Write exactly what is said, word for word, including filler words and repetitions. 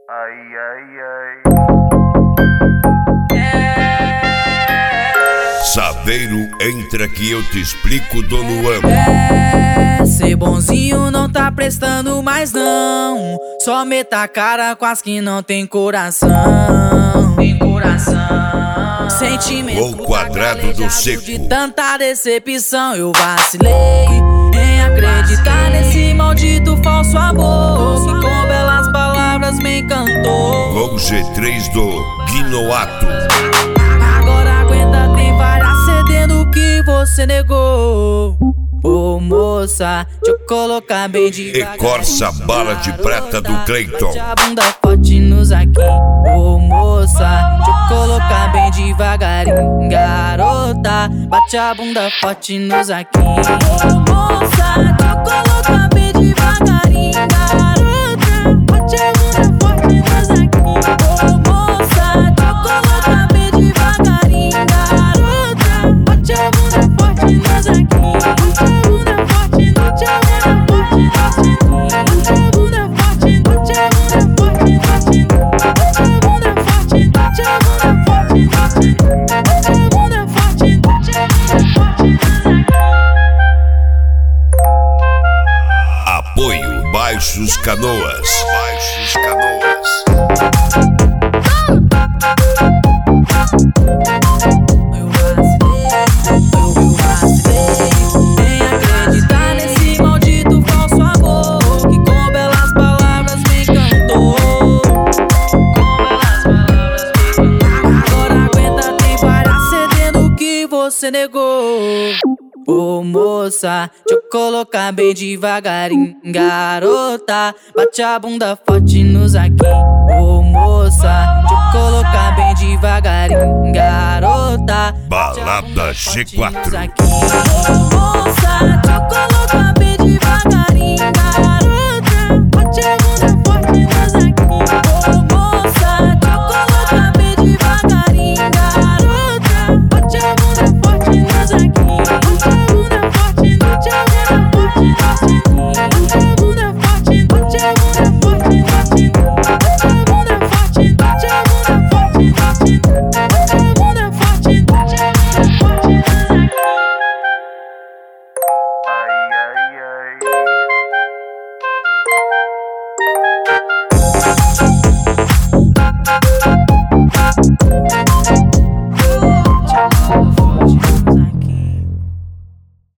Ai, ai, ai. Saveiro, entra que eu te explico, Dono Amo. É, ser bonzinho não tá prestando mais não. Só meta a cara com as que não tem coração. Tem coração. Sentimento O quadrado do seco. de tanta decepção. Eu vacilei em acreditar nesse maldito falso amor que com belas palavras me encantou. Com o G três do Guinoato. Agora aguenta, tem várias cedendo que você negou. Ô moça, deixa eu colocar bem devagar. E Corsa bala de prata do Cleiton. Bate a bunda forte nos aqui. Ô moça, deixa eu colocar bem devagarinho. Garota, bate a bunda forte nos aqui. Ô moça, deixa eu colocar bem devagarinho. Garota, bate a bunda forte nos aqui. Ô moça, deixa eu colocar bem devagarinho. Garota, bate a bunda forte nos aqui. Apoio Baixos Canoas. Baixos Canoas. Eu vacilei, eu vacilei em acreditar nesse maldito falso amor que com belas palavras me encantou. Com belas palavras me encantou. Agora aguenta, tem várias cedendo que você negou. Ô moça, deixa eu colocar bem devagarinho. Garota, bate a bunda forte nos aqui. Ô moça, deixa eu colocar bem devagarinho. Garota, Balada G quatro. aqui.